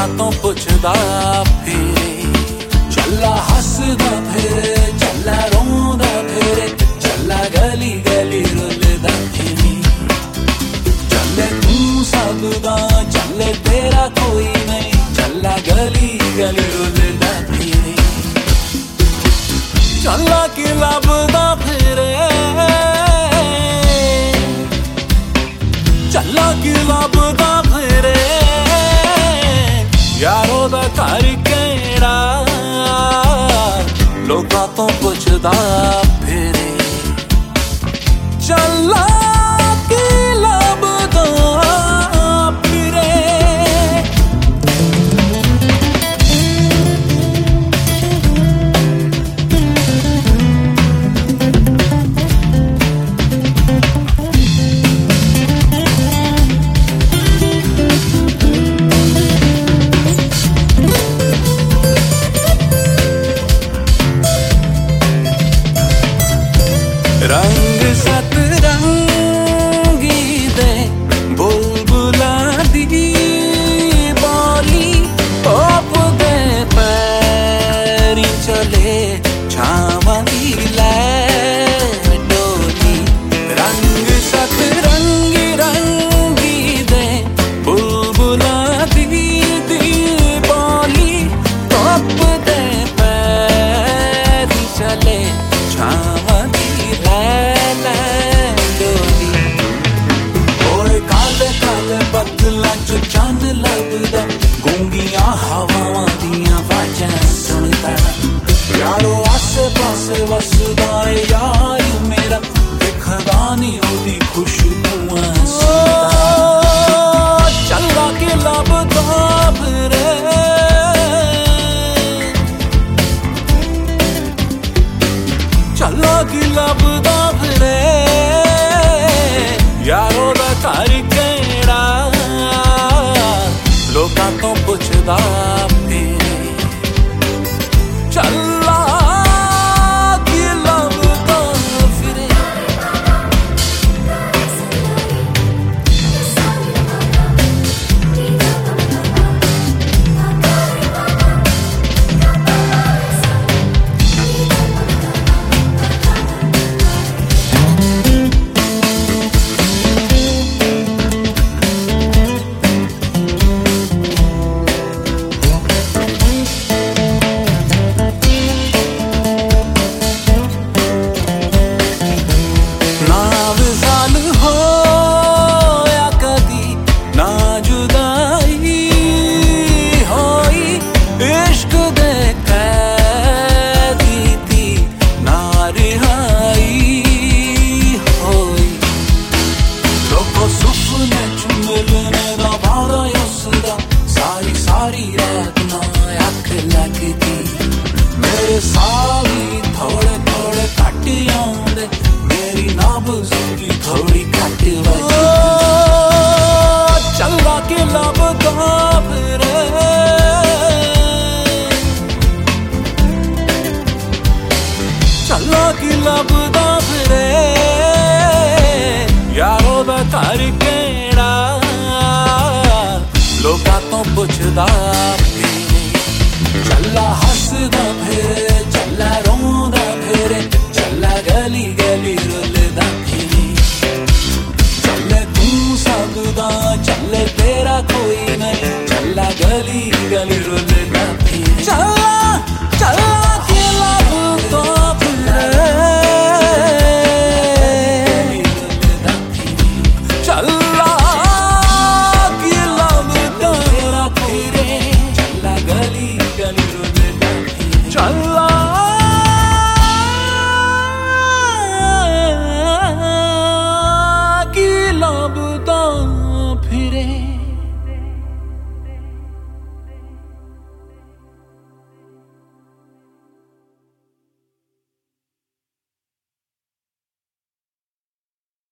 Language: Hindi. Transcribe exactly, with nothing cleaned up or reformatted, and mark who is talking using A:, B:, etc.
A: लोकां तो पुछदा फिरे, चला हसदा फिरे, चला रोंदा फिरे, चला गली गली रुलदा फिरे। चले तू सबदा, चले तेरा कोई नहीं, चला गली गली रुलदा फिरे। चला कि लभदा फिरे, चला कि लभदा फिरे, यारो दा घर केड़ा, लोकां तो पुछदा फिरे। चला कि लभदा फिरे। रंग सतरंगी दे बुलबुला दी बोली, तोप दे पैरी चले छावां दी लै डोली। रंग सतरंगी रंगी दे बुलबुला दी दी बोली, तोप दे पैरी चले छावां बदलां च चंद लभदा, गूंगियां हवावां दियां वाजां सुनदा। यारो आसे पासे वसदा है यार मेरा, दिखदा नी ओदी खुशबूआं सुनदा। चला कि लभदा फिरे, चला कि लभदा फिरे, यारो दा घर केड़ा, लोकां तो पुछदा फिरे। चला कि लभदा फिरे। सारी सारी रात ना अख लगदी, मेरे सावी थोड़े थोड़े घट आउंदे, मेरी नब्ज़ दी थोड़ी घट वजदी। चला कि लभदा फिरे, चला कि लभदा फिरे, यारो दा घर केड़ा, लोकां तो पुछदा